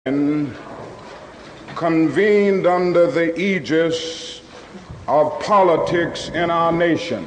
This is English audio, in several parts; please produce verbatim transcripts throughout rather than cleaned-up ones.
convened under the aegis of politics in our nation.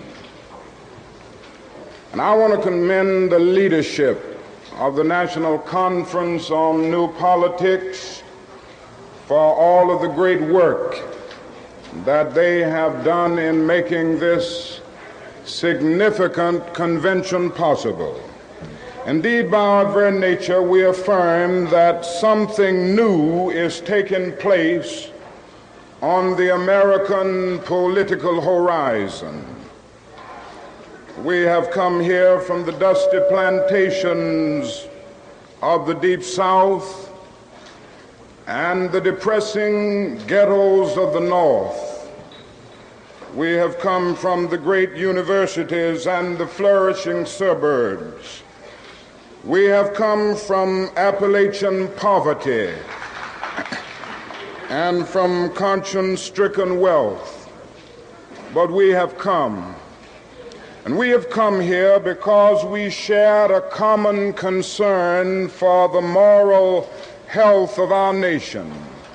And I want to commend the leadership of the National Conference on New Politics for all of the great work that they have done in making this significant convention possible. Indeed, by our very nature, we affirm that something new is taking place on the American political horizon. We have come here from the dusty plantations of the Deep South and the depressing ghettos of the North. We have come from the great universities and the flourishing suburbs. We have come from Appalachian poverty and from conscience-stricken wealth. But we have come, and we have come here because we shared a common concern for the moral health of our nation.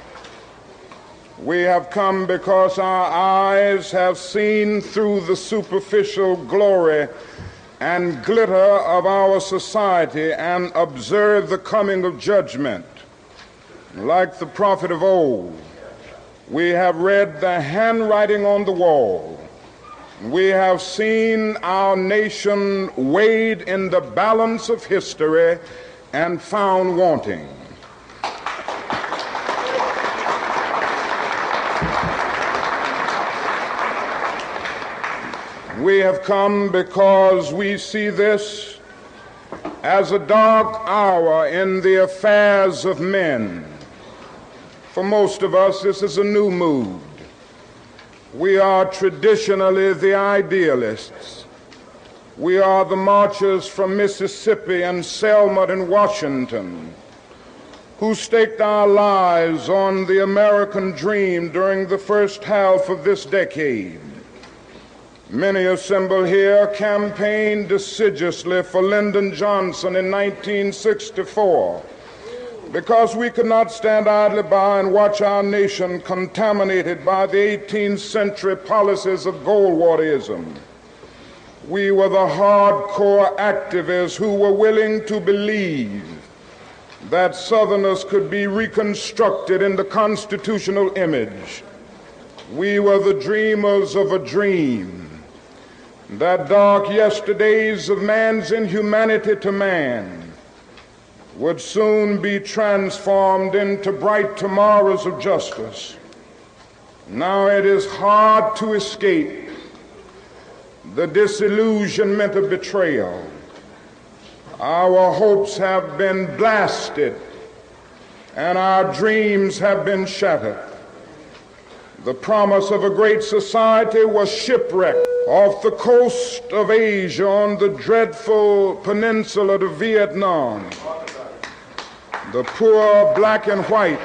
We have come because our eyes have seen through the superficial glory and glitter of our society and observe the coming of judgment. Like the prophet of old, we have read the handwriting on the wall. We have seen our nation weighed in the balance of history and found wanting. We have come because we see this as a dark hour in the affairs of men. For most of us, this is a new mood. We are traditionally the idealists. We are the marchers from Mississippi and Selma and Washington who staked our lives on the American dream during the first half of this decade. Many assembled here campaigned assiduously for Lyndon Johnson in nineteen sixty-four because we could not stand idly by and watch our nation contaminated by the eighteenth century policies of Goldwaterism. We were the hardcore activists who were willing to believe that Southerners could be reconstructed in the constitutional image. We were the dreamers of a dream, that dark yesterdays of man's inhumanity to man would soon be transformed into bright tomorrows of justice. Now it is hard to escape the disillusionment of betrayal. Our hopes have been blasted and our dreams have been shattered. The promise of a great society was shipwrecked off the coast of Asia on the dreadful peninsula of Vietnam. The poor black and white,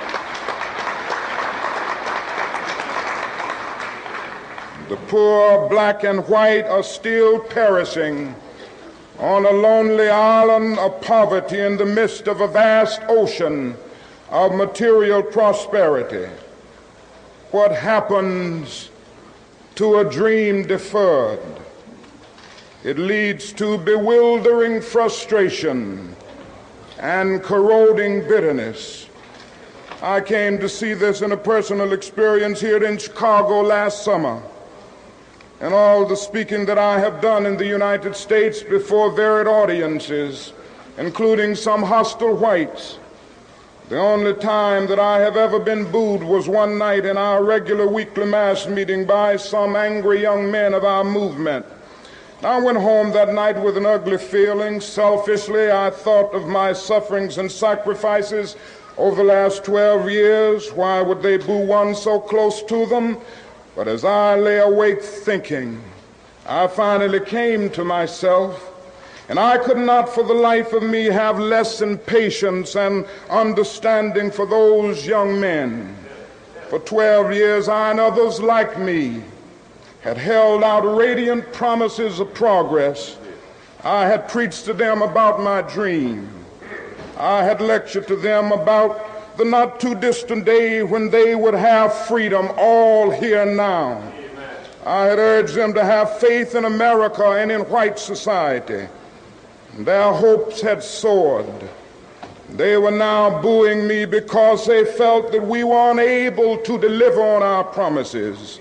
the poor black and white are still perishing on a lonely island of poverty in the midst of a vast ocean of material prosperity. What happens to a dream deferred? It leads to bewildering frustration and corroding bitterness. I came to see this in a personal experience here in Chicago last summer. And all the speaking that I have done in the United States before varied audiences, including some hostile whites, the only time that I have ever been booed was one night in our regular weekly mass meeting by some angry young men of our movement. I went home that night with an ugly feeling. Selfishly, I thought of my sufferings and sacrifices over the last twelve years. Why would they boo one so close to them? But as I lay awake thinking, I finally came to myself. And I could not for the life of me have less than patience and understanding for those young men. For twelve years, I and others like me had held out radiant promises of progress. I had preached to them about my dream. I had lectured to them about the not too distant day when they would have freedom all here now. I had urged them to have faith in America and in white society. Their hopes had soared. They were now booing me because they felt that we were unable to deliver on our promises.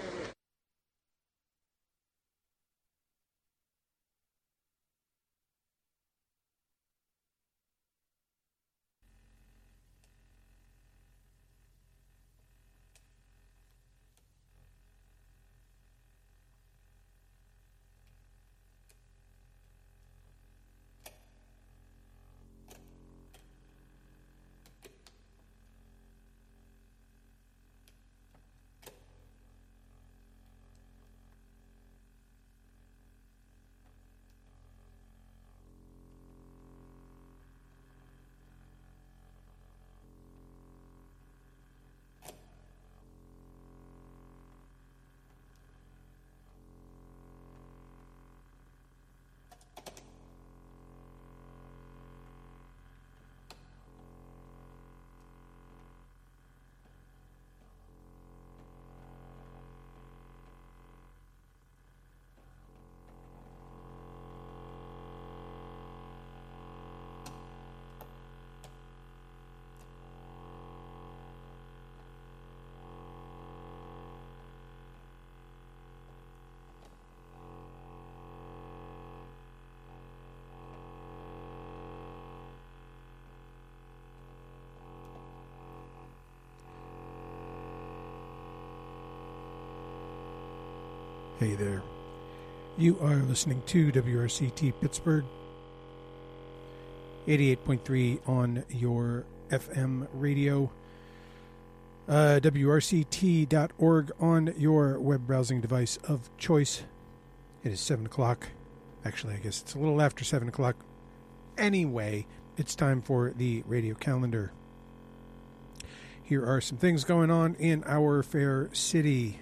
Hey there. You are listening to W R C T Pittsburgh, eighty-eight point three on your F M radio, uh, W R C T dot org on your web browsing device of choice. It is seven o'clock. Actually, I guess it's a little after seven o'clock. Anyway, it's time for the radio calendar. Here are some things going on in our fair city.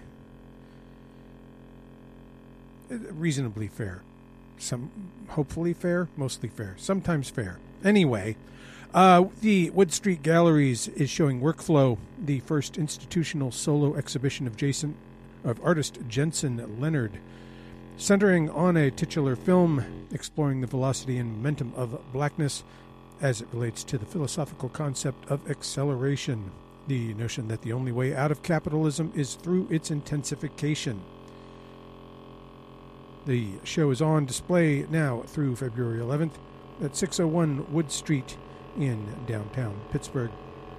Reasonably fair. Some hopefully fair, mostly fair, sometimes fair. Anyway, uh, the Wood Street Galleries is showing Workflow, the first institutional solo exhibition of Jason, of artist Jensen Leonard, centering on a titular film exploring the velocity and momentum of blackness as it relates to the philosophical concept of acceleration, the notion that the only way out of capitalism is through its intensification. The show is on display now through February eleventh at six oh one Wood Street in downtown Pittsburgh.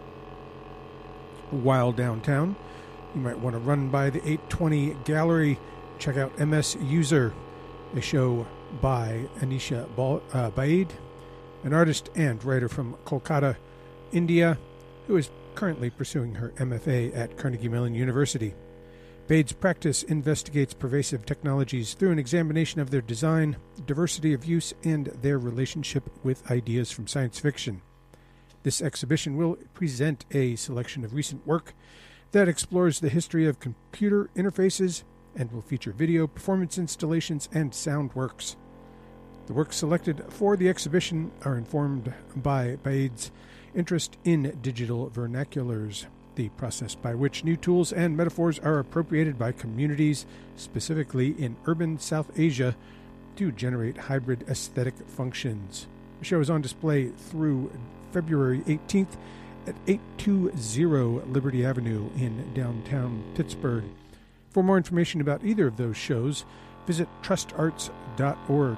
While downtown, you might want to run by the eight twenty Gallery. Check out M S User, a show by Anisha uh, Baid, an artist and writer from Kolkata, India, who is currently pursuing her M F A at Carnegie Mellon University. Baid's practice investigates pervasive technologies through an examination of their design, diversity of use, and their relationship with ideas from science fiction. This exhibition will present a selection of recent work that explores the history of computer interfaces and will feature video, performance installations, and sound works. The works selected for the exhibition are informed by Baid's interest in digital vernaculars, the process by which new tools and metaphors are appropriated by communities, specifically in urban South Asia, to generate hybrid aesthetic functions. The show is on display through February eighteenth at eight twenty Liberty Avenue in downtown Pittsburgh. For more information about either of those shows, visit trust arts dot org.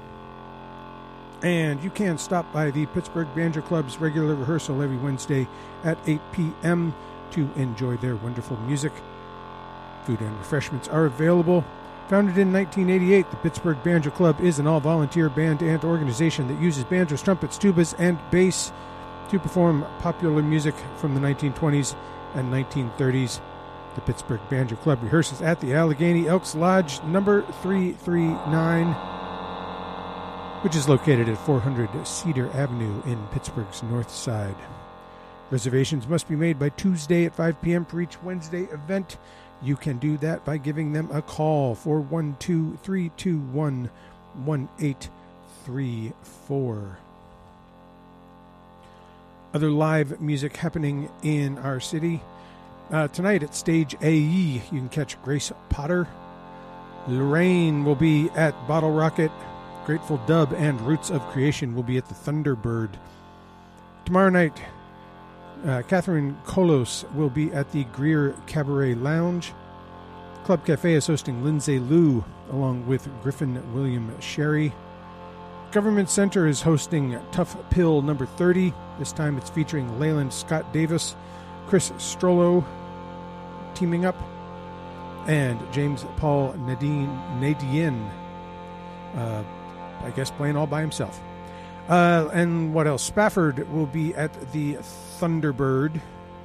And you can stop by the Pittsburgh Banjo Club's regular rehearsal every Wednesday at eight p.m. to enjoy their wonderful music. Food and refreshments are available. Founded in nineteen eighty-eight, the Pittsburgh Banjo Club is an all-volunteer band and organization that uses banjos, trumpets, tubas, and bass to perform popular music from the nineteen twenties and nineteen thirties. The Pittsburgh Banjo Club rehearses at the Allegheny Elks Lodge number three thirty-nine, which is located at four hundred Cedar Avenue in Pittsburgh's North Side. Reservations must be made by Tuesday at five p.m. for each Wednesday event. You can do that by giving them a call, four one two, three two one, one eight three four. other live music happening in our city. Uh, tonight at Stage A E, you can catch Grace Potter. Lorraine will be at Bottle Rocket. Grateful Dub and Roots of Creation will be at the Thunderbird. Tomorrow night, uh, Catherine Kolos will be at the Greer Cabaret Lounge. Club Cafe is hosting Lindsay Liu along with Griffin William Sherry. Government Center is hosting Tough Pill number thirty. This time it's featuring Leyland Scott Davis, Chris Strollo teaming up, and James Paul Nadine, Nadien, uh, I guess playing all by himself. Uh, and what else? Spafford will be at the Thunderbird.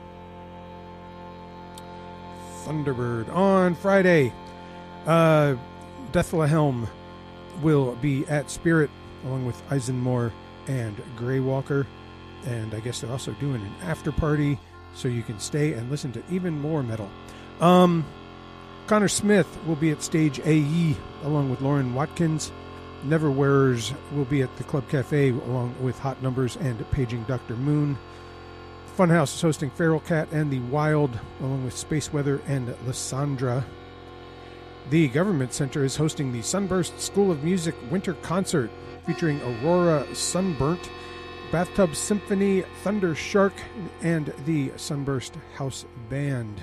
Thunderbird on Friday. Uh, Bethlehem will be at Spirit along with Eisenmore and Greywalker. And I guess they're also doing an after party so you can stay and listen to even more metal. Um, Connor Smith will be at Stage A E along with Lauren Watkins. Neverwearers will be at the Club Cafe along with Hot Numbers and Paging Doctor Moon. Funhouse is hosting Feral Cat and The Wild along with Space Weather and Lysandra. The Government Center is hosting the Sunburst School of Music Winter Concert featuring Aurora Sunburnt, Bathtub Symphony, Thunder Shark, and the Sunburst House Band.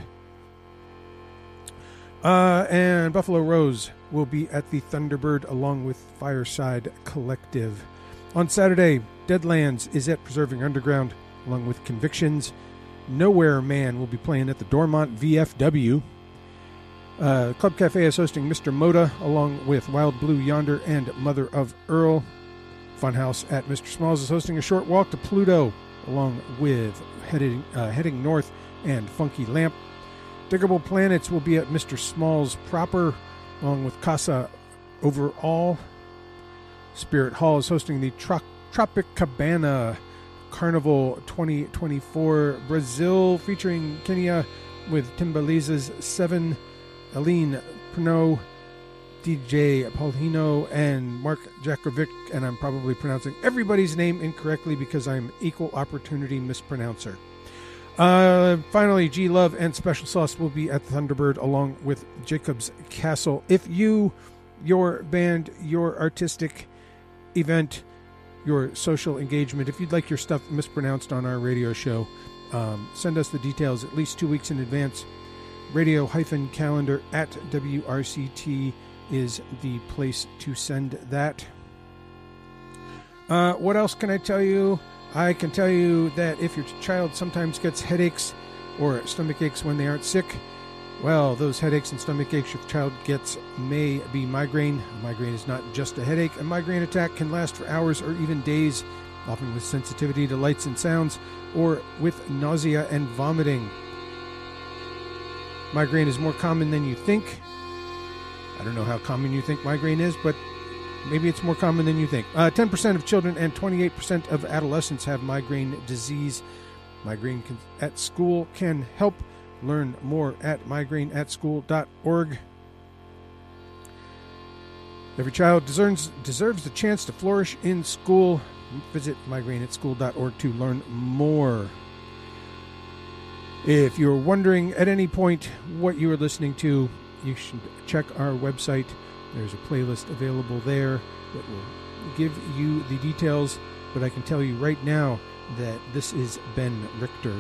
Uh, and Buffalo Rose will be at the Thunderbird along with Fireside Collective. On Saturday, Deadlands is at Preserving Underground along with Convictions. Nowhere Man will be playing at the Dormont V F W. Uh, Club Cafe is hosting Mister Moda along with Wild Blue Yonder and Mother of Earl. Funhouse at Mister Smalls is hosting A Short Walk to Pluto along with Heading, uh, Heading North and Funky Lamp. Diggable Planets will be at Mister Smalls proper, along with Casa Overall. Spirit Hall is hosting the Tro- Tropicabana Carnival twenty twenty-four Brazil, featuring Kenya with Timbaliza's Seven, Aline Pernod, D J Paulino, and Mark Jakovic, and I'm probably pronouncing everybody's name incorrectly because I'm equal opportunity mispronouncer. Uh, finally, G Love and Special Sauce will be at the Thunderbird along with Jacob's Castle. If you, your band, your artistic event, your social engagement, if you'd like your stuff mispronounced on our radio show, um, send us the details at least two weeks in advance. Radio-calendar at W R C T is the place to send that. Uh, what else can I tell you? I can tell you that if your child sometimes gets headaches or stomach aches when they aren't sick, well, those headaches and stomach aches your child gets may be migraine. Migraine is not just a headache. A migraine attack can last for hours or even days, often with sensitivity to lights and sounds, or with nausea and vomiting. Migraine is more common than you think. I don't know how common you think migraine is, but maybe it's more common than you think. Uh, ten percent of children and twenty-eight percent of adolescents have migraine disease. Migraine can, at School can help. Learn more at migraine at school dot org. Every child deserves, deserves the chance to flourish in school. Visit migraine at school dot org to learn more. If you're wondering at any point what you are listening to, you should check our website. There's a playlist available there that will give you the details, but I can tell you right now that this is Ben Richter.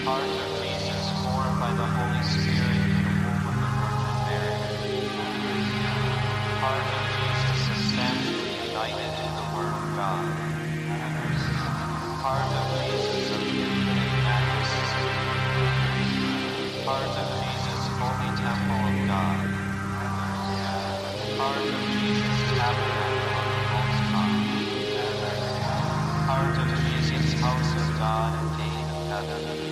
Heart of Jesus, born by the Holy Spirit in the womb of the Virgin Mary. Heart of Jesus, substantially united to the Word of God. Heart of Jesus, of infinite majesty. Heart of Jesus, holy temple of God. Heart of Jesus, tabernacle of the Most High. Heart of Jesus, house of God and gate of heaven.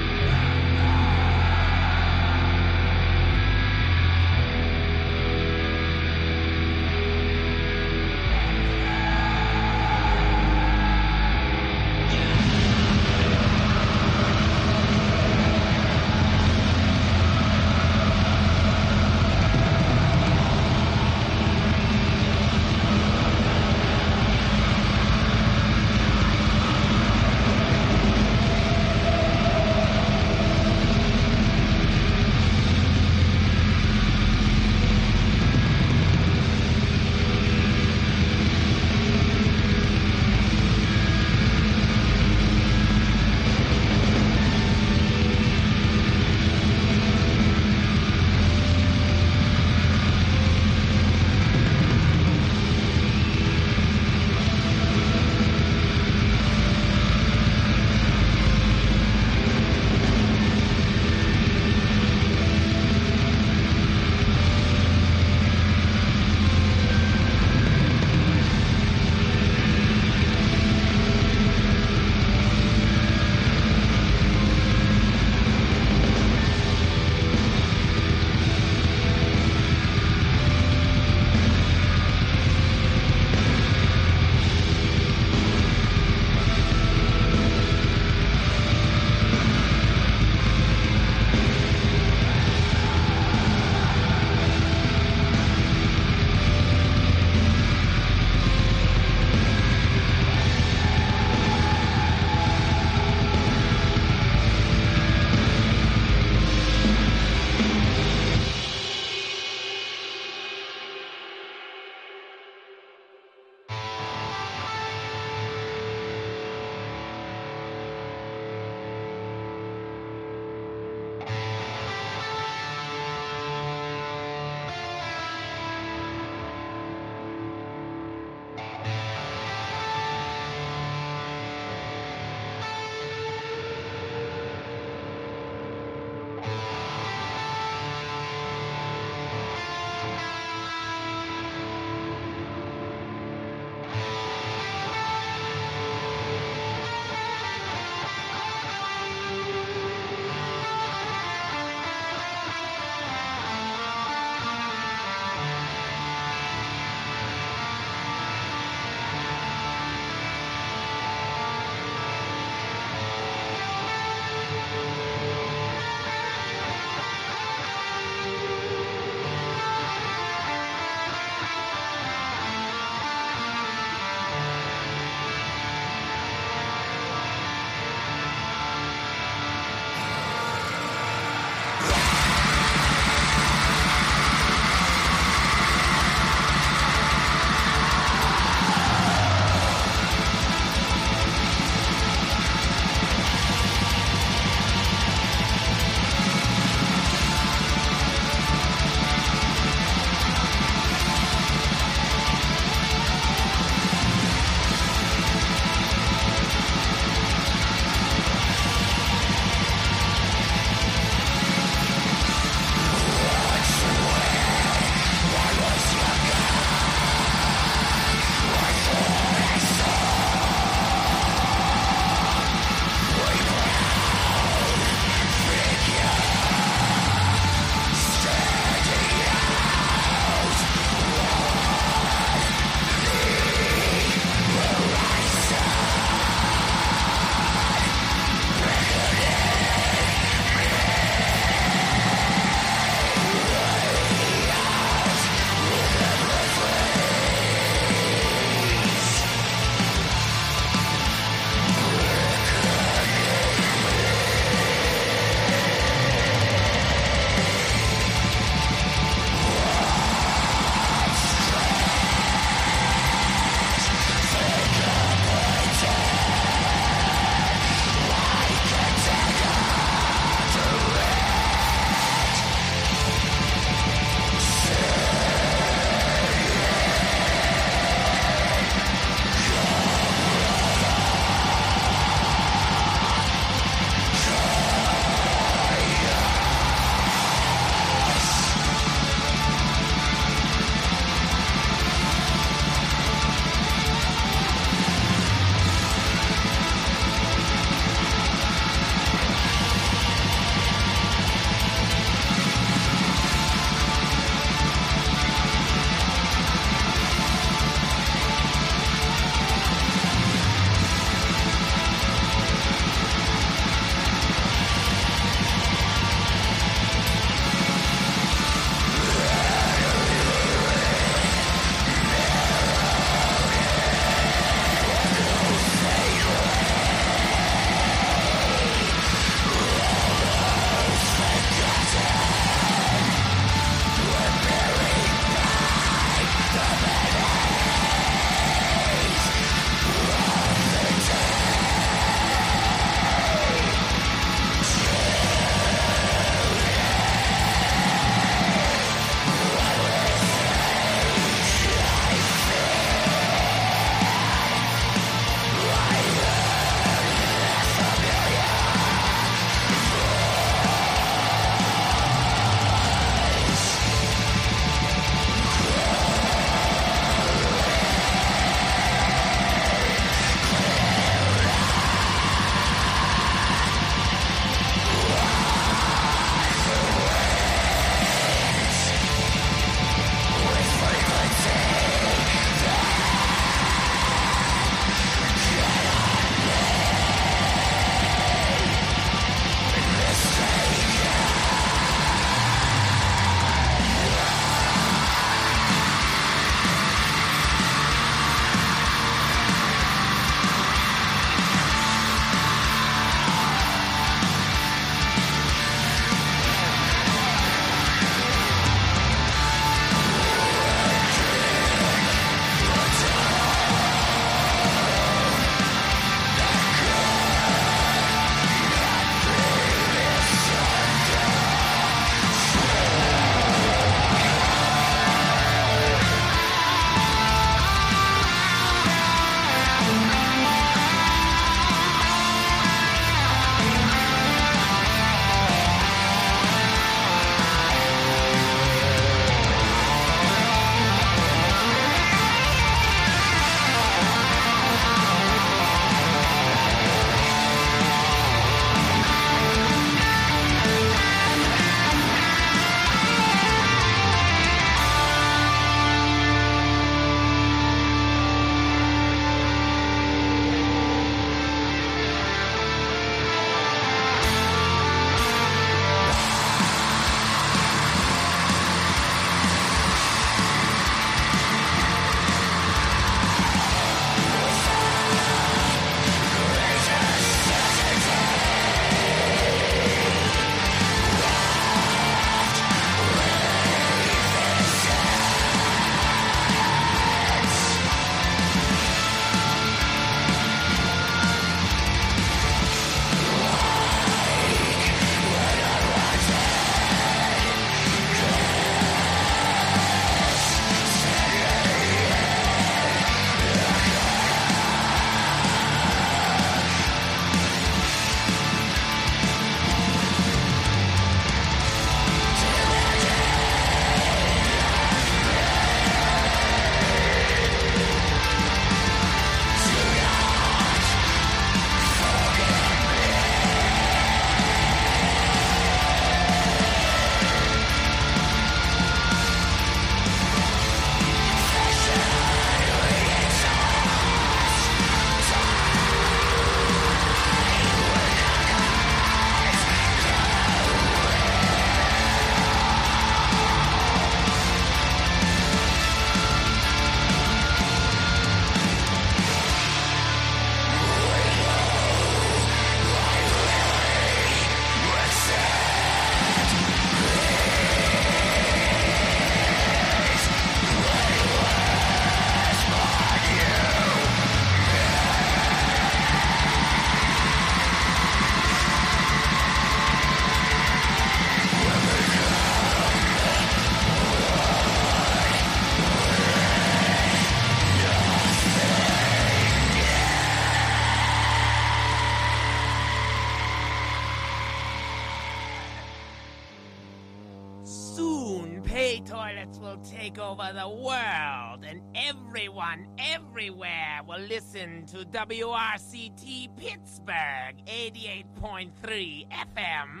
robots will take over the world, and everyone, everywhere will listen to W R C T Pittsburgh eighty-eight point three F M.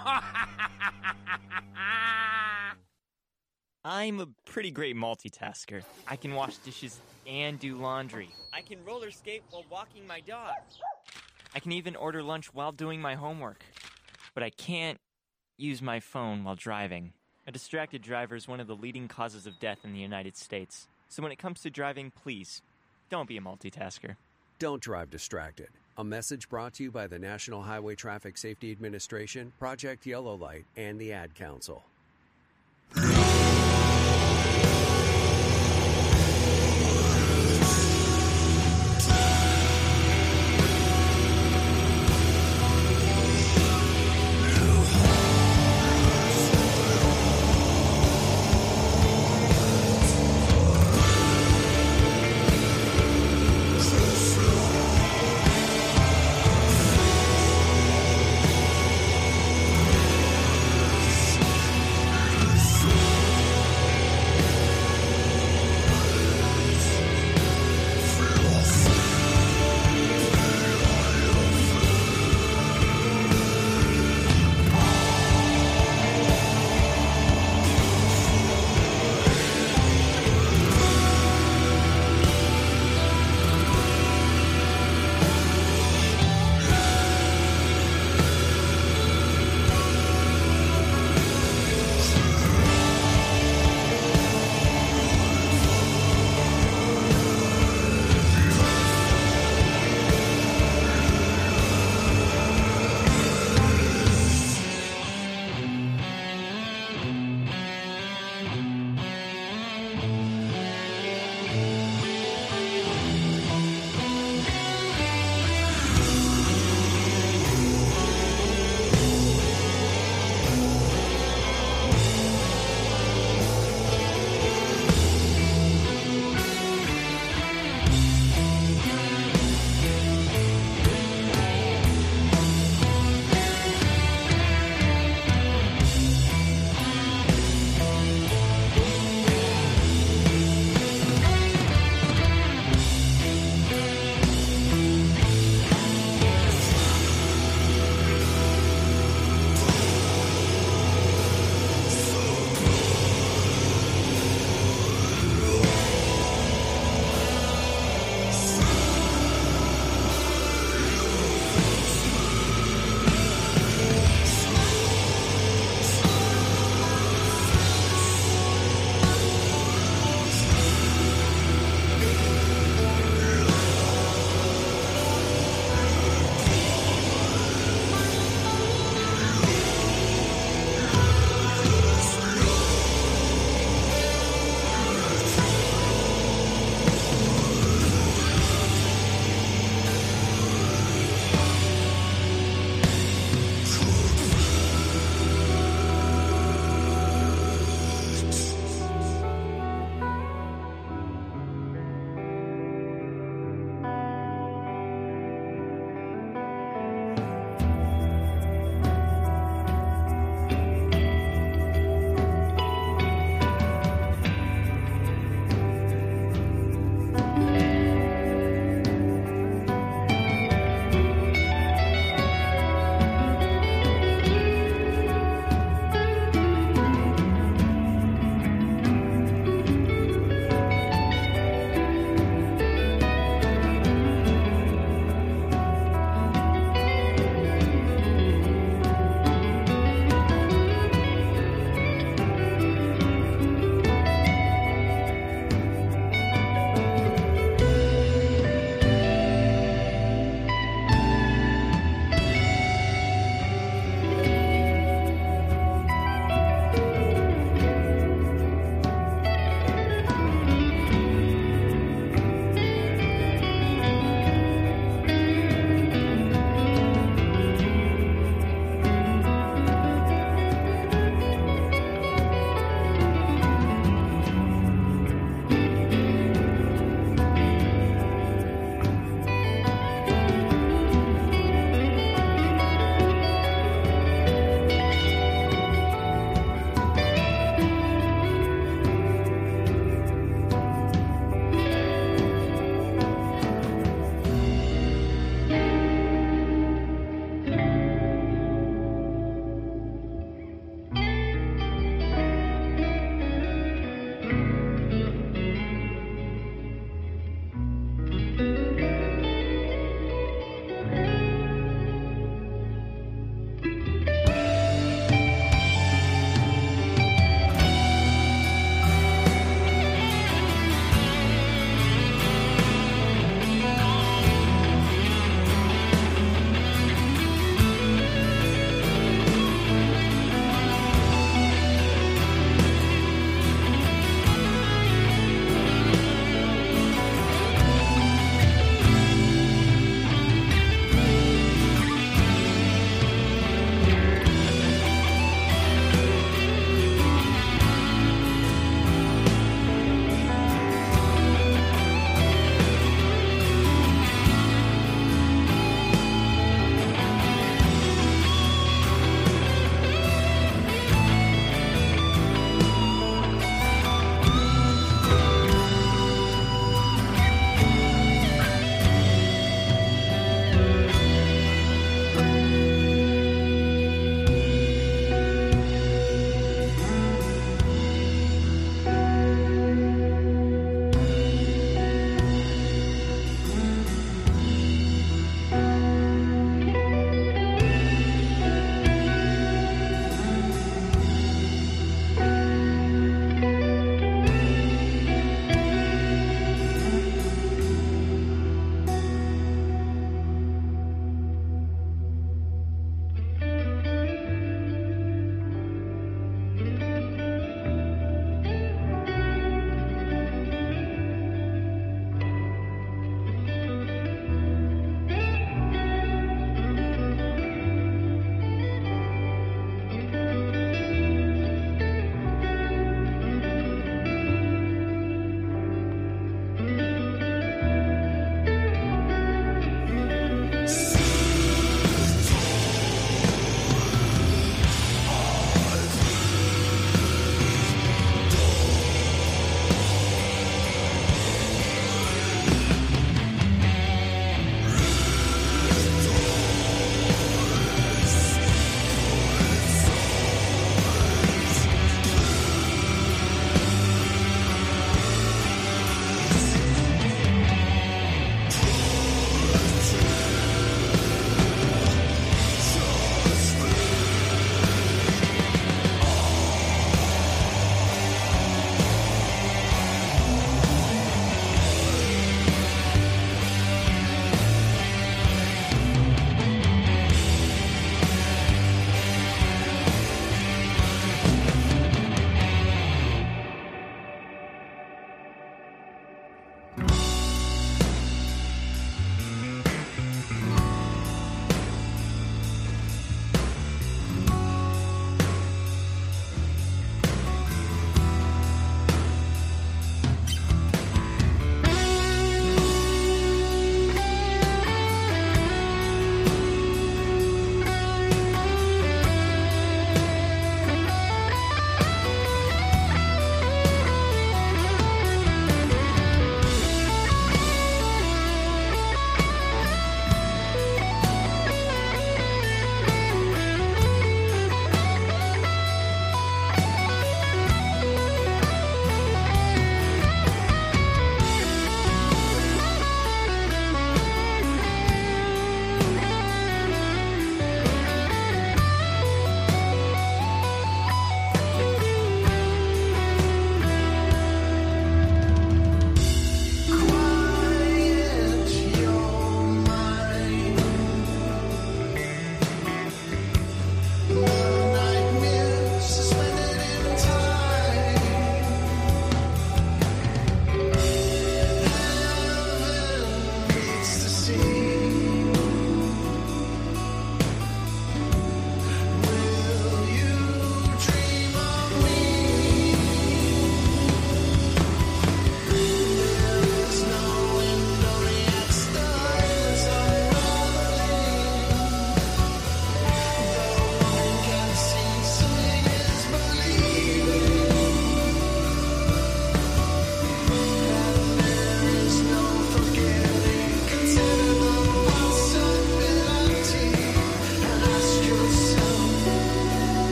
I'm a pretty great multitasker. I can wash dishes and do laundry. I can roller skate while walking my dog. I can even order lunch while doing my homework. But I can't use my phone while driving. A distracted driver is one of the leading causes of death in the United States. So when it comes to driving, please, don't be a multitasker. Don't drive distracted. A message brought to you by the National Highway Traffic Safety Administration, Project Yellow Light, and the Ad Council.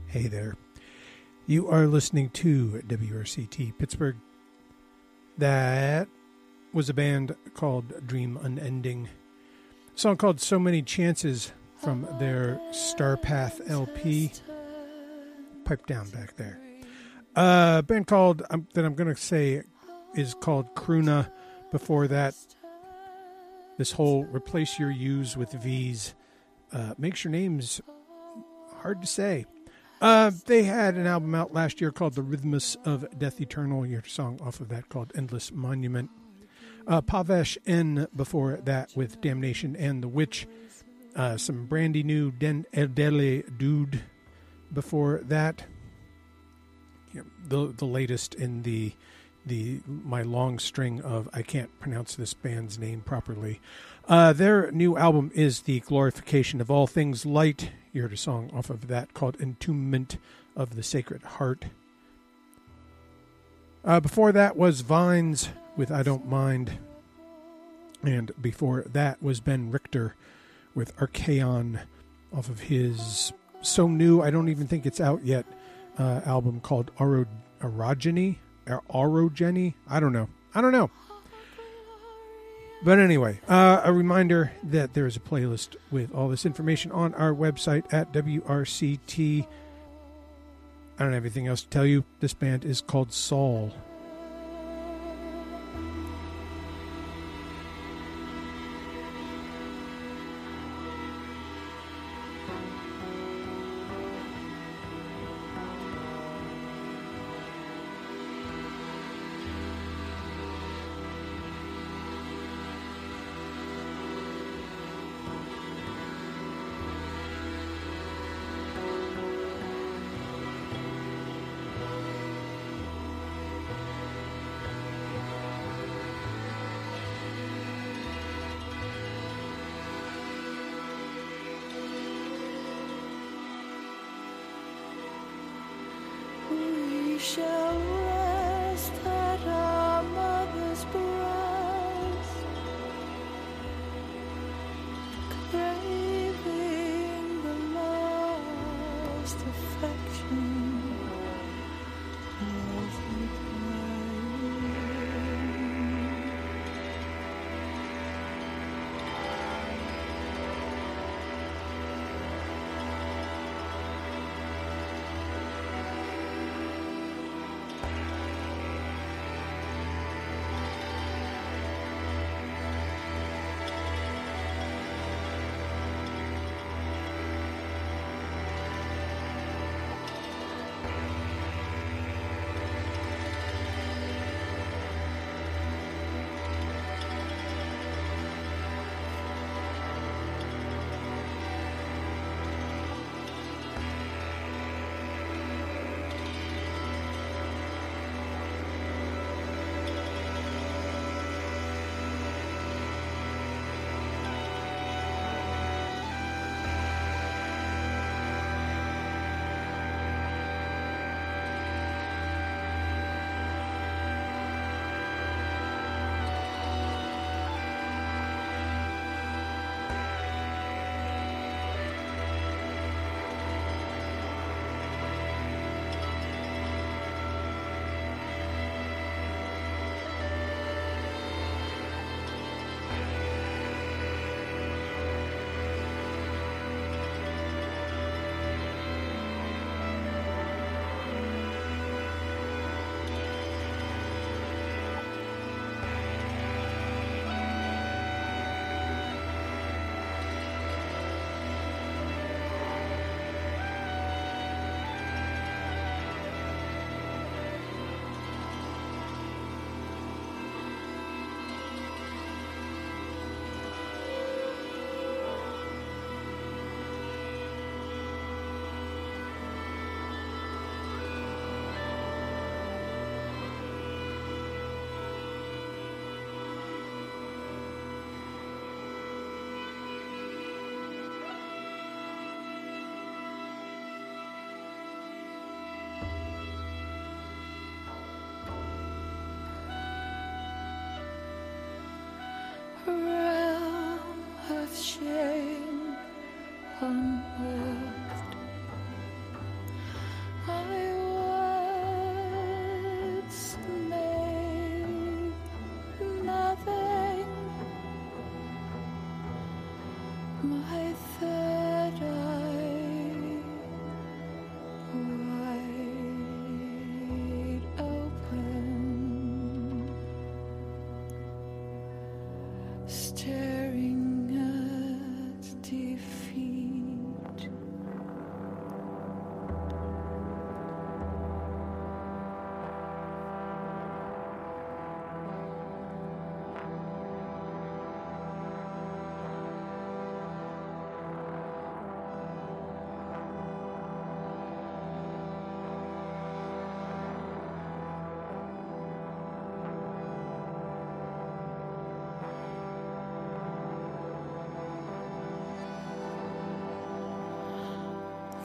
Hey there. You are listening to W R C T Pittsburgh. That was a band called Dream Unending. A song called So Many Chances from their Starpath L P. Pipe down back there. A uh, band called, um, that I'm going to say is called Kruna. Before that, this whole replace your U's with V's uh, makes your names hard to say. Uh, they had an album out last year called The Rhythmus of Death Eternal. You heard a song off of that called Endless Monument. Uh, Pavesh N before that with Damnation and the Witch. Uh, some brandy new Den Eldele Dude before that. You know, the the latest in the the my long string of I can't pronounce this band's name properly. Uh, their new album is The Glorification of All Things Light. You heard a song off of that called Entombment of the Sacred Heart. Uh, before that was Vines with I Don't Mind. And before that was Ben Richter with Archaon off of his so new, I don't even think it's out yet, uh, album called Oro, Orogeny? Or Orogeny? I don't know. I don't know. But anyway, uh, a reminder that there is a playlist with all this information on our website at W R C T. I don't have anything else to tell you. This band is called Saul.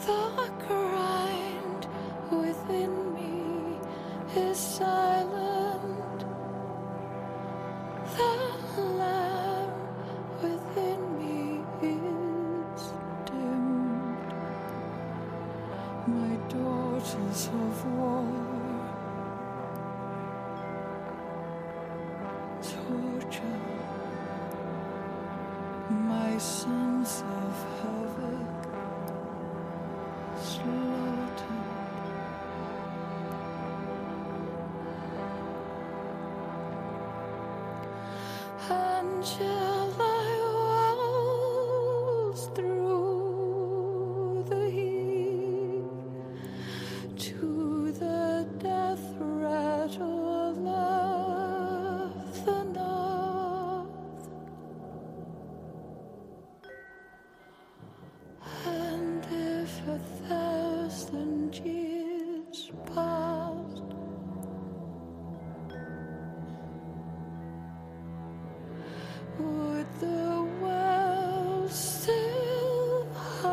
The grind within me is silent. The lamp within me is dimmed. My daughters of war torture my sons of havoc slaughtered. Until I waltz through the heat to the death rattle of the north, and if a thousand years passed, would the world still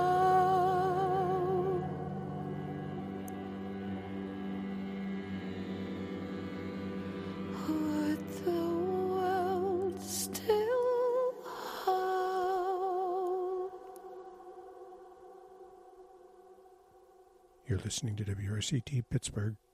howl? Would the world still howl? You're listening to W R C T Pittsburgh